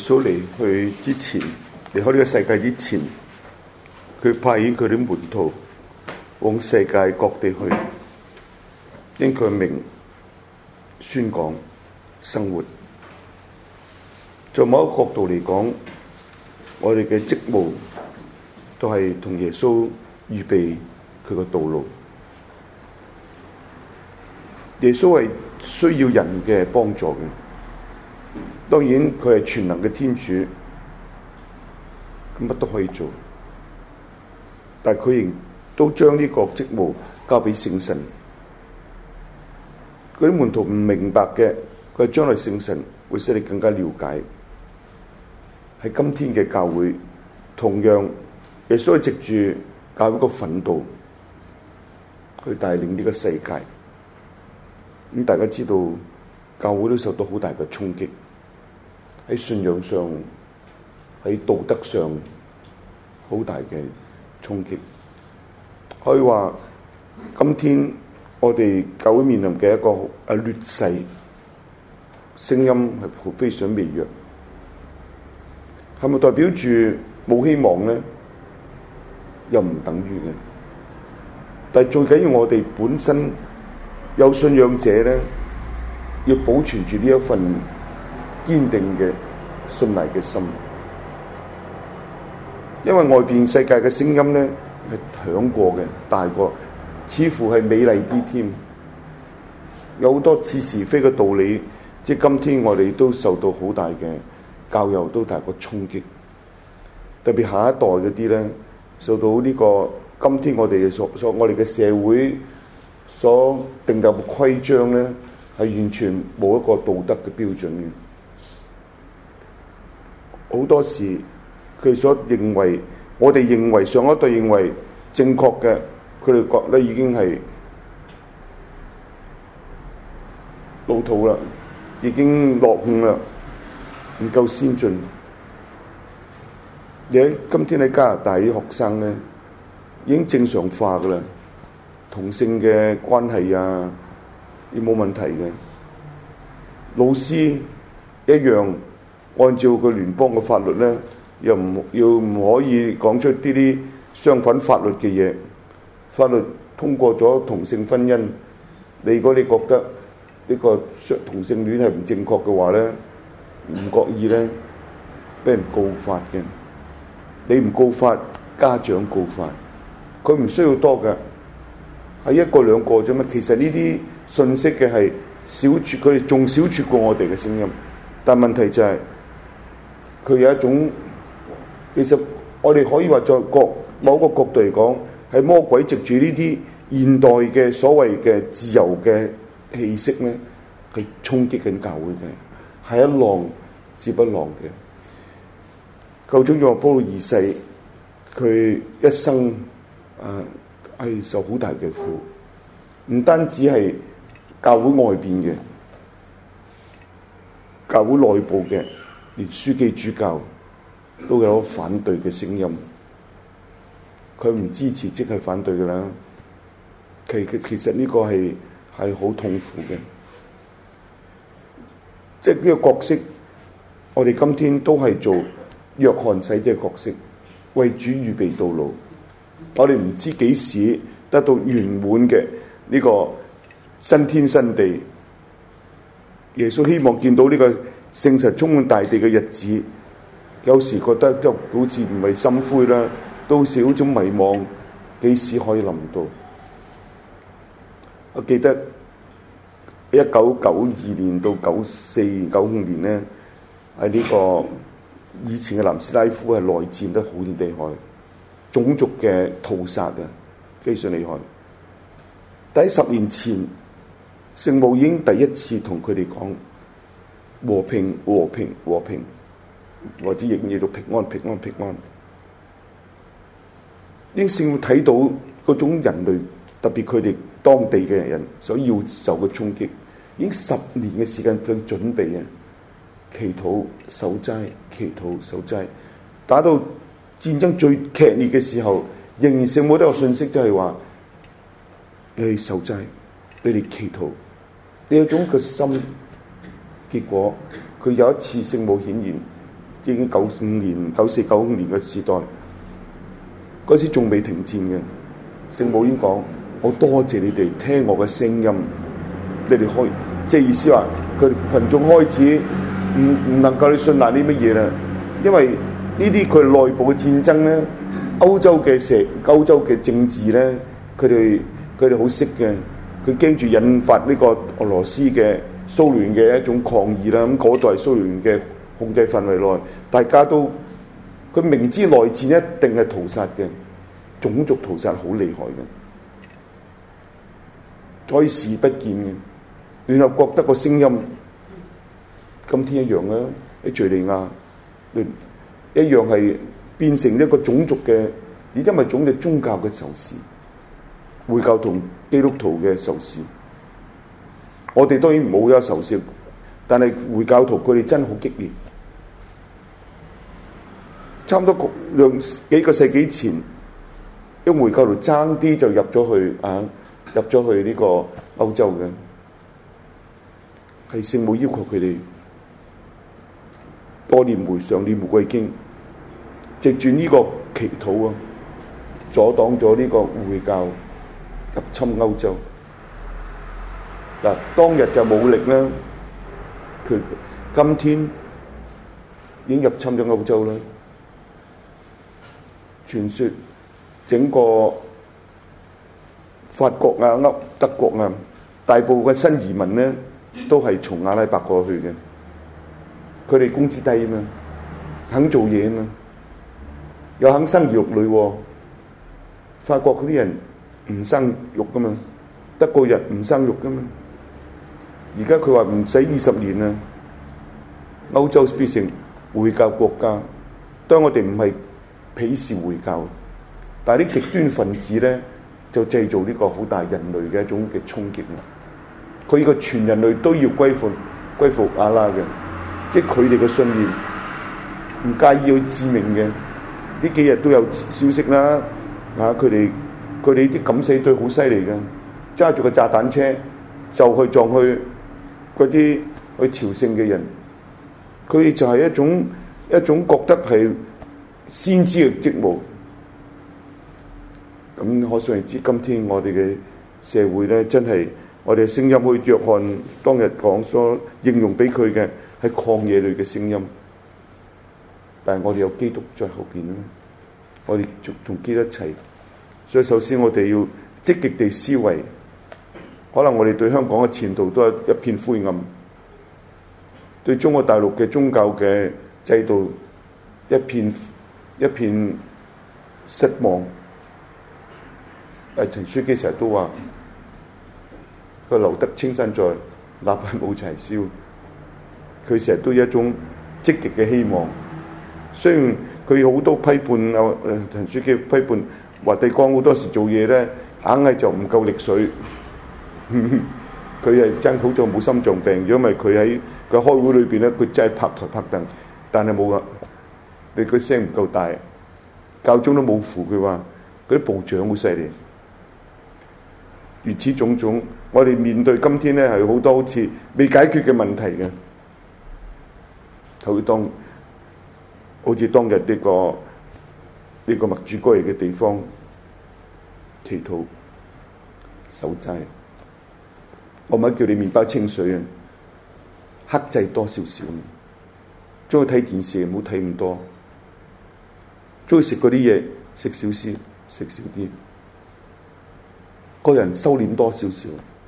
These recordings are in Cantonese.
穌離開呢個世界之前，佢派遣佢啲門徒往世界各地去，因佢名宣講生活。從某一個角度嚟講，我哋嘅職務都係同耶穌預備佢個道路。耶穌係需要人嘅幫助嘅，當然佢係全能嘅天主，乜都可以做，但係佢亦都將呢個職務交俾聖神。嗰啲門徒唔明白嘅，佢係將來聖神會使你更加了解。喺今天嘅教會，同樣耶穌係藉住教會個奮鬥去帶領呢個世界。咁大家知道，教會都受到好大嘅衝擊，喺信仰上、喺道德上好大嘅衝擊。可以話，今天我哋教會面臨嘅一個劣勢，聲音係非常微弱。係咪代表住冇希望呢？又唔等於嘅。但係最緊要我哋本身有信仰者呢，要保存住呢一份堅定嘅信賴嘅心。因為外邊世界嘅聲音呢係響過嘅，大過，似乎係美麗啲添。有好多似是非嘅道理，即係今天我哋都受到好大嘅教友都大個衝擊，特別下一代嗰啲咧，受到呢個今天我哋我哋嘅社會所定立嘅規章咧，係完全冇一個道德嘅標準嘅。好多時佢所認為，我哋認為上一代認為正確嘅，佢哋覺得已經係老土啦，已經落伍啦。唔夠先進，而喺今天喺加拿大啲學生咧，已經正常化噶啦，同性嘅關係啊，亦冇問題嘅。老師一樣按照個聯邦嘅法律咧，又唔可以講出啲相反法律嘅嘢。法律通過咗同性婚姻，如果你覺得呢個同性戀係唔正確嘅話咧，唔覺意咧，俾人告發嘅。你唔告發，家長告發，佢唔需要多嘅，係一個兩個啫嘛。其實呢啲信息嘅係少撮，佢哋仲少撮過我哋嘅聲音。但問題就係，佢有一種，其實我哋可以話在某個角度嚟講，係魔鬼藉住呢啲現代嘅所謂嘅自由嘅氣息咧，係衝擊緊教會嘅，係一浪接一浪嘅。救主約翰保祿二世，佢一生係受好大嘅苦，唔單止係教會外邊嘅，教會內部嘅，連書記主教都有反對嘅聲音。佢唔支持即係反對㗎啦。其實呢個係好痛苦嘅，即係呢個角色。我哋今天都係做約翰洗者嘅角色，為主預備道路。我哋唔知幾時得到圓滿嘅呢個新天新地。耶穌希望見到呢個聖神充滿大地嘅日子。有時覺得都好似唔係心灰啦，都是好種迷惘，幾時可以臨到？我記得1992年到94、95年呢，喺呢個以前嘅南斯拉夫係內戰得好厲害，種族嘅屠殺啊，非常厲害。但喺10年前，聖母已經第一次同佢哋講和平、和平、和平，或者亦譯到平安、平安、平安。應聖母睇到嗰種人類，特別佢哋當地嘅人所要受嘅衝擊，已經10年嘅時間去準備啊，祈禱守齋，祈禱守齋，打到戰爭最劇烈嘅時候，仍然聖母都有信息，都係話你哋守齋，你哋祈禱，你有種個心。結果佢有一次聖母顯現， 已經95年、94、95年嘅時代，嗰時仲未停戰嘅。聖母已經講：我多謝你哋聽我嘅聲音，你哋開，即係意思話佢群眾開始唔能夠去信賴啲乜嘢啦，因為呢啲佢內部嘅戰爭咧，歐洲嘅政治咧，佢哋好識嘅，佢驚住引發呢個俄羅斯嘅蘇聯嘅一種抗議啦。咁嗰度係蘇聯嘅控制範圍內，大家都佢明知內戰一定係屠殺嘅，種族屠殺好厲害嘅，可以視不見嘅。聯合國得個聲音，今天一樣啦，喺敍利亞一樣係變成一個種族嘅，而因為種嘅宗教嘅仇視，回教同基督徒嘅仇視。我哋當然冇有仇視，但係回教徒佢哋真係好激烈。差唔多幾個世紀前，因為回教徒爭啲就入咗去呢個歐洲嘅，係聖母要求佢哋多念回上念玫瑰經，藉住呢個祈禱啊，阻擋咗呢個回教入侵歐洲。嗱，當日就武力啦，佢今天已經入侵咗歐洲啦。傳說整個法國啊、德國啊，大部分嘅新移民咧都係從阿拉伯過去嘅。佢哋工資低啊嘛，肯做嘢啊嘛，又肯生兒育女喎。法國嗰啲人唔生育噶嘛，德國人唔生育噶嘛。而家佢話唔使20年啊，歐洲變成回教國家。當我哋唔係鄙視回教，但係啲極端分子咧就製造呢個好大人類嘅一種嘅衝擊啦。佢呢個全人類都要歸服阿拉嘅，即係佢哋嘅信念，唔介意去致命嘅。呢幾日都有消息啦，佢哋啲敢死隊好犀利嘅，揸住個炸彈車就去撞去嗰啲去朝聖嘅人，佢哋就係一種覺得係先知嘅職務。咁可想而知，今天我哋嘅社會咧，真係我哋嘅聲音，去約翰當日講所應用俾佢嘅係曠野裏嘅聲音。但係我哋有基督在後邊啦，我哋同基督一齊。所以首先我哋要積極地思維，可能我哋對香港嘅前途都係一片灰暗，對中國大陸嘅宗教嘅制度一片失望。陳書記成日都話：佢留得青山在，哪怕冇柴燒。佢成日都有一種積極嘅希望。雖然佢好多批判陳書記批判華帝江好多時做嘢咧，硬係就唔夠力水。佢係真好在冇心臟病，如果唔係佢喺開會裏邊咧，佢真係拍台拍凳，但係冇啊！你佢聲唔夠大，教宗都冇扶佢話，嗰啲部長好犀利。如此種種，我哋面對今天咧係好多好似未解決嘅問題嘅。好似當日呢個默主哥嚟嘅地方，祈禱守齋。我唔係叫你麵包清水啊，克制多少少。中意睇電視唔好睇咁多，中意食嗰啲嘢食少啲，食少啲。個人收斂多少少，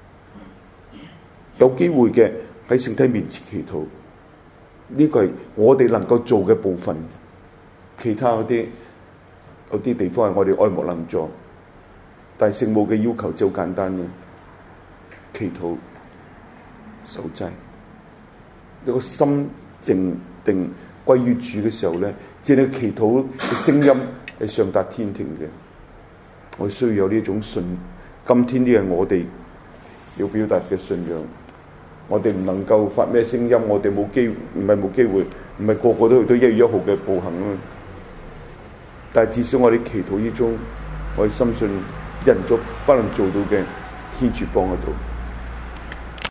有機會嘅喺聖體面前祈禱，呢個係我哋能夠做嘅部分。其他嗰啲有啲地方係我哋愛莫能助，但係聖母嘅要求就好簡單嘅，祈禱守齋。你個心靜定歸於主嘅時候咧，即係你祈禱嘅聲音係上達天庭嘅。我需要有呢種信。今天呢係我哋要表達嘅信仰，我哋唔能夠發咩聲音，我哋冇機會，唔係冇機會，唔係個個都去到1月1號嘅步行啊！但係至少我哋祈禱之中，我哋深信人族不能做到嘅，天主幫得到。